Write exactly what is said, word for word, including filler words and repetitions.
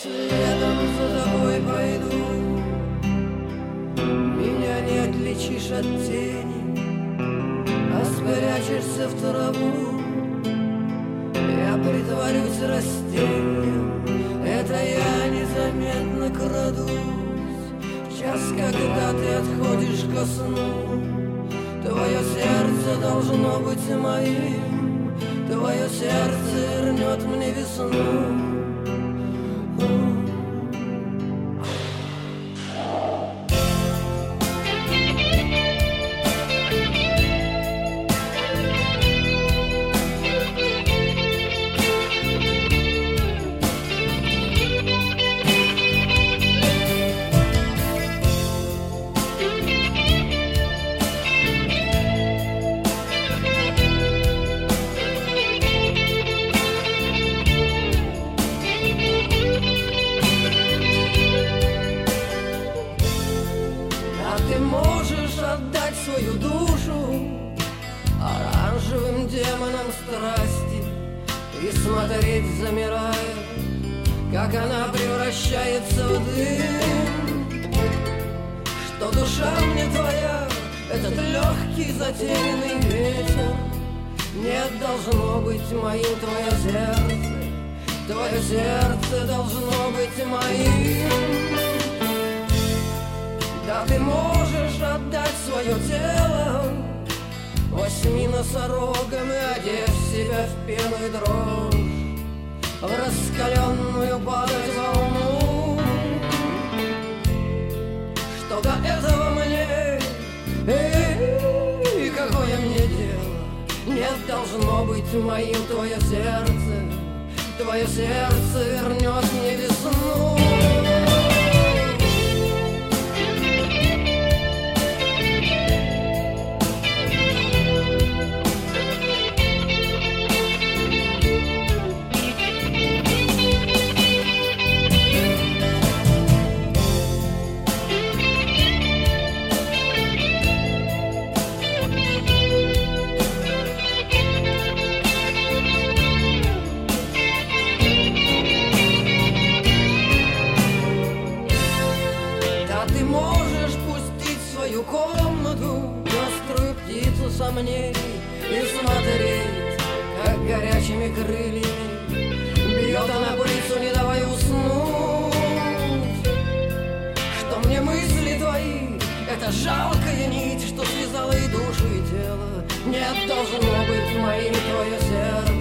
следом за тобой пойду. Меня не отличишь от тени, а спрячешься в траву. Я притворюсь растением, это я незаметно крадусь. В час, когда ты отходишь ко сну, твое сердце должно быть моим, твое сердце вернет мне весну. Ты можешь отдать свою душу оранжевым демонам страсти и смотреть, замирая, как она превращается в дым. Что душа мне твоя, этот легкий затеянный ветер, нет, должно быть моим твое сердце, твое сердце должно быть моим. Да, ты можешь отдать свое тело восьми носорогам и одев себя в пену и дрожь, в раскаленную падать волну. Что до этого мне, и какое мне дело, нет, должно быть моим твое сердце, твое сердце вернет мне весну. Ты можешь пустить в свою комнату пеструю птицу сомнений и смотреть, как горячими крыльями бьет она птицу, не давая уснуть. Что мне мысли твои, это жалкая нить, что связала и душу, и тело. Нет, должно быть моим твое сердце,